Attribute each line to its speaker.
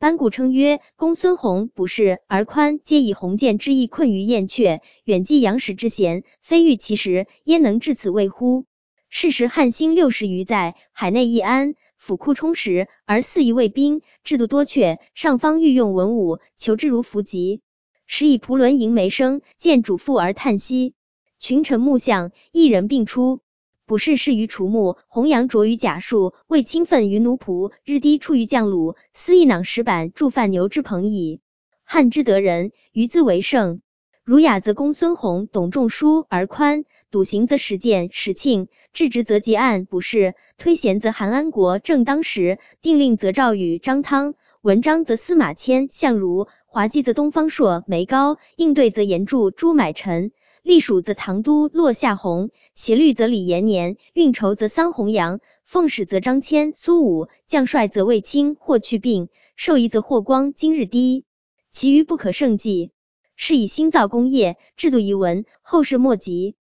Speaker 1: 班固称曰：公孙弘不是而宽，皆以鸿渐之意困于燕阙，远寄杨史之嫌，非欲其时，焉能至此位乎？是时汉兴60余载，海内易安，府库充实，而肆意卫兵，制度多阙，上方欲用文武，求之如伏击。时以蒲伦迎梅生，见主父而叹息。群臣目相，一人并出。卜氏适于除木，弘羊着于甲树，卫青奋于奴仆，日低出于将虏，司一囊石板，助犯牛之朋矣。汉之得人，于自为盛。儒雅则公孙弘，董仲舒而宽，笃行则实践史庆，治职则汲案卜氏，推贤则韩安国正当时，定令则赵宇张汤，文章则司马迁相如，滑稽则东方朔梅高，应对则严著朱买臣，隶属则唐都骆夏鸿，协律则李延年，运筹则桑弘羊，奉使则张骞苏武，将帅则卫青霍去病，授仪则霍光今日低，其余不可胜计。是以新造功业，制度遗文，后世莫及。